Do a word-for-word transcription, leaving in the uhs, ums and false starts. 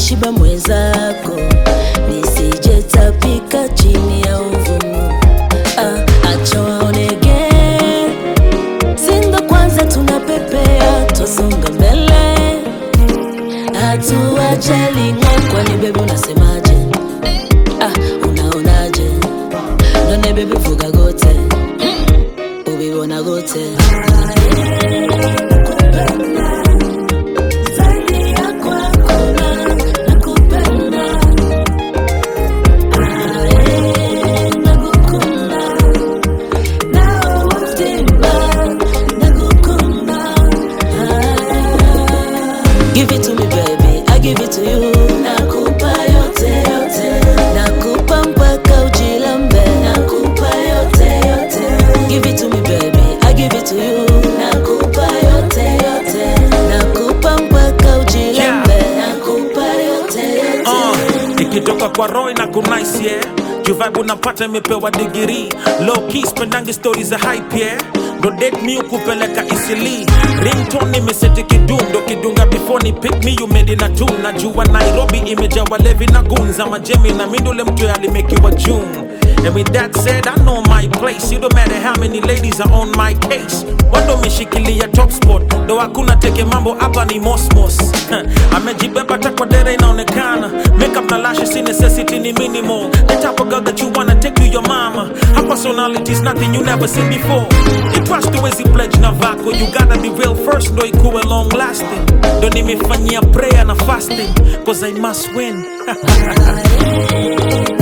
nimeshiba mwenzako, nisije tapika chini ya uvumu. Ah, acha waonege, sindo kwanza tunapepea, tosonga mbele, hatuachali ng'o. Kwani baby unasemaje? Ah, unaonaje? None baby vuga gote, ubibona gote. Give it to me baby, I give it to you. Nakupa yote yote, nakupa mpaka ujilambe. Nakupa yote yote. Give it to me baby, I give it to you. Nakupa yote yote, nakupa mpaka ujilambe. Nakupa yote yote. Uh, nikitoka kwa Roy na kunice yeah. Juvibe unapata imepewa degree. Low key spendangi stories za hype yeah. Do date me ukupeleka isili. Ringtone nimeseti kidundo kidunga before ni pick me you made in a tune. Najua Nairobi imejawa levi na goons. Ama Jemmy na mindule mtu yalimekiwa June. And with that said, I know my place. It don't matter how many ladies are on my case. Wando meshikilia top spot, do hakuna teke mambo hapa ni mosmos. Amejibeba takwa dere inaonekana. Makeup na lashes in necessity ni minimal. The type of girl that you wanna take to your mama. Her personality is nothing you never seen before. You trust the way she pledge na vako. You gotta be real first, no ikuwe long lasting. Don't nimefanyia prayer na fasting, cause I must win.